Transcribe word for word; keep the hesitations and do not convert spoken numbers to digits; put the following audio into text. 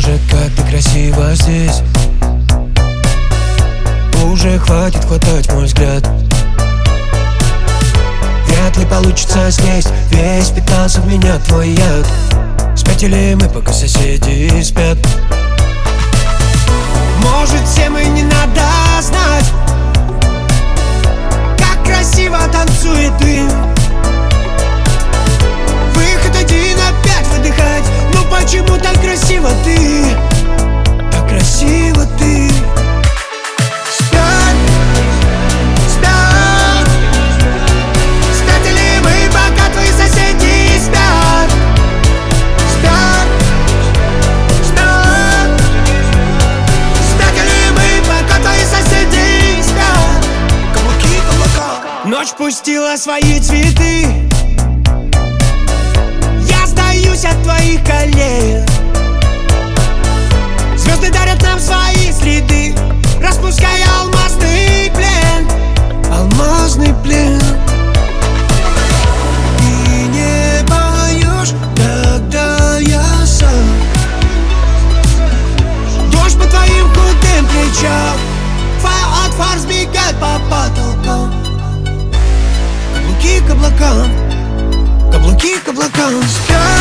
Боже, как ты красиво здесь. Уже хватит хватать мой взгляд. Вряд ли получится снесть, весь впитался в меня твой яд. Спятили мы, пока соседи спят. Может, всем и не надо знать, как красиво танцует дым. Выход один, опять выдыхать. Ну почему так красиво ты? Так красиво ты. Спят, спят. Спятили мы, пока твои соседи спят. Спят, спят. Спятили мы, пока твои соседи спят. Каблуки, каблука. Ночь пустила свои цветы. Я сдаюсь от твоих колен. Звезды дарят нам свои следы, распуская алмазный плен. Алмазный плен. И не поешь, когда я сам. Дождь по твоим худым плечам, фар от фар сбегает по потолкам. Каблуки к облакам, каблуки к облакам. Спят.